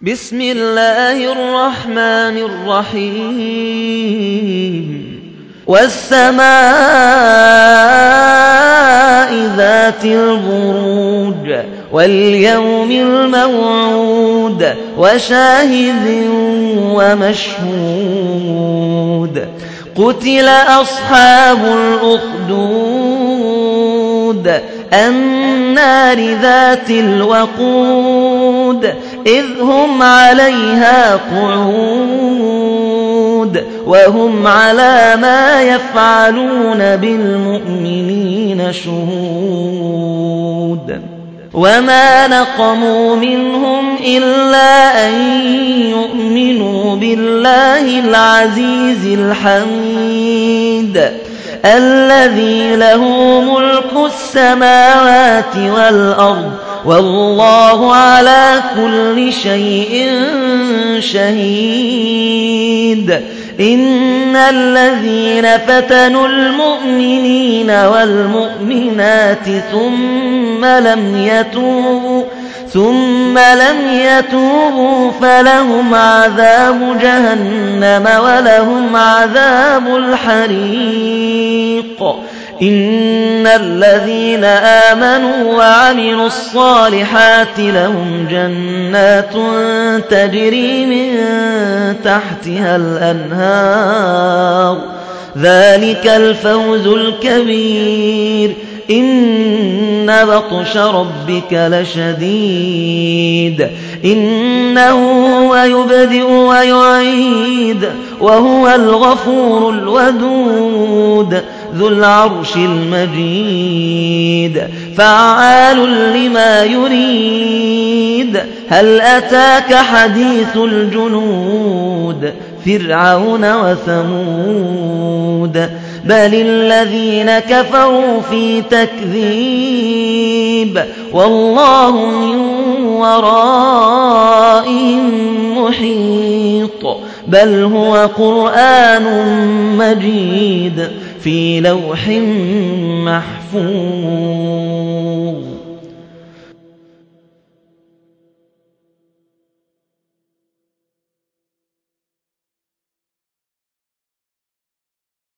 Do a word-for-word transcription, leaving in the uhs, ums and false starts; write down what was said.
بسم الله الرحمن الرحيم والسماء ذات البروج واليوم الموعود وشاهد ومشهود قتل أصحاب الأخدود النار ذات الوقود إذ هم عليها قعود وهم على ما يفعلون بالمؤمنين شهود وما نقموا منهم إلا أن يؤمنوا بالله العزيز الحميد الذي له ملك السماوات والأرض والله على كل شيء شهيد إن الذين فتنوا المؤمنين والمؤمنات ثم لم يتوبوا ثم لم يتوبوا فلهم عذاب جهنم ولهم عذاب الحريق إن الذين آمنوا وعملوا الصالحات لهم جنات تجري من تحتها الأنهار ذلك الفوز الكبير إن بطش ربك لشديد إنه هو يبدئ ويعيد وهو الغفور الودود ذو العرش المجيد فعال لما يريد هل أتاك حديث الجنود فرعون وثمود بل الذين كفروا في تكذيب والله من ورائهم محيط بل هو قرآن مجيد في لوح محفوظ